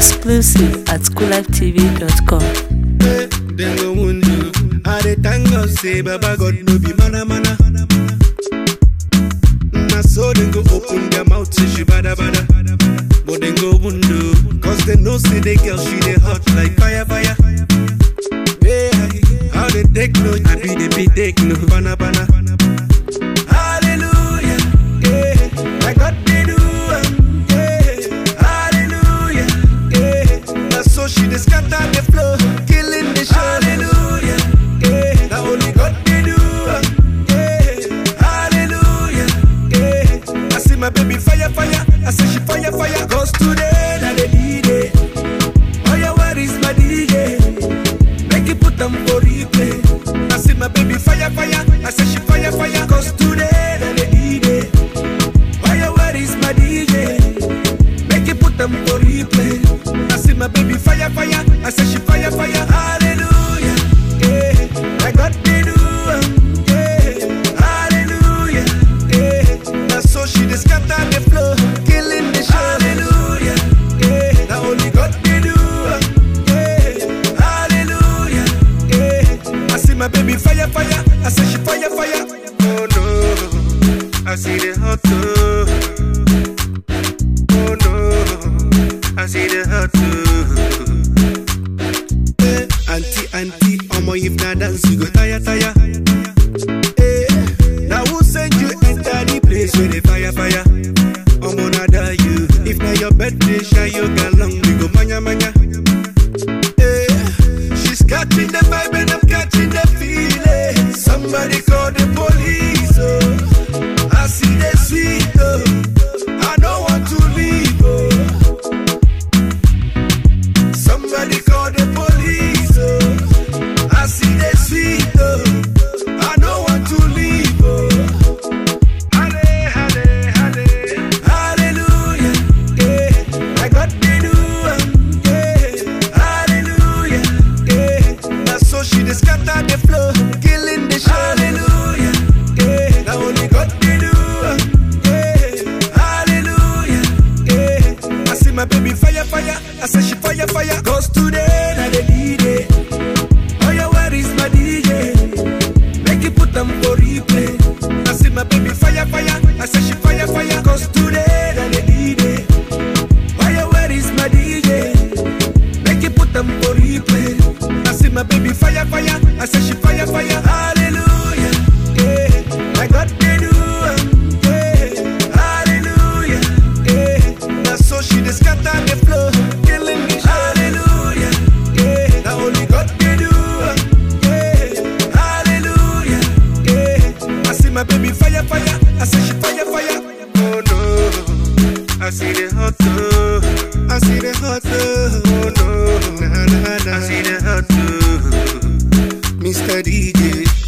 Exclusive at coolivetv.com. Then go wound you. I dey thank God say Baba God no be mana. Na so they go open their mouth say she bada. But they go wound you. Cause they know say the girl she dey hot like fire. Yeah, how they take no, I be the big take no. Bana. Hallelujah, yeah, I got the do. So she dey scatter the floor, killing the show. Hallelujah, yeah. Now only God dey do. Yeah, hallelujah, yeah. I see my baby fire. I say she fire. Cause today na the D-Day. Oh yeah, where is my DJ? Make it put them for replay. I see my baby fire. I say she fire. Cause today na the D-Day. Oh yeah, where is my DJ? Make it put them for replay. I see my baby fire. I say she fire. Hallelujah, yeah. I got the do. Yeah, hallelujah, yeah. Now so she dey scatter the floor, killing the show. Hallelujah, yeah. Now only God dey do. Yeah, hallelujah, yeah. I see my baby fire. I say she fire. Oh no, I see the hot too. Oh no, I see the hot too. Auntie, omo if na dance you go tire. Now who send you enter the place where the fire? Omo nada you. If na your birthday, shine your galong, we go manya. She's catching the vibe and I'm catching the feeling. Somebody call the police, oh. I see the sweet, oh. I don't want to leave, oh. Somebody call the police, oh. I see the sweet, oh. I don't want to leave, oh. Hallelujah, yeah. I got the do, yeah. Hallelujah, yeah. Now so she dey scatter the floor, killing the show. Hallelujah, yeah. Now only got the do, yeah. Hallelujah, yeah. I see my baby fire. I say she fire. Cause today na the D-Day. Oh yeah, where is my DJ? Make it put them for replay. I see my baby fire. I say she fire. Cause today na the D-Day. Oh yeah, where is my DJ? Make it put them for replay. I see my baby fire. I say she fire. Hallelujah, yeah. I got the do. Yeah, hallelujah, yeah. Now so she dey scatter the floor, killing me. Hallelujah, yeah. Now only God can do. Yeah, hallelujah, yeah. I see my baby fire. I say she fire. Oh no, I see the hot too. I see the hot too. Oh no, I see the hot too. Mr. DJ.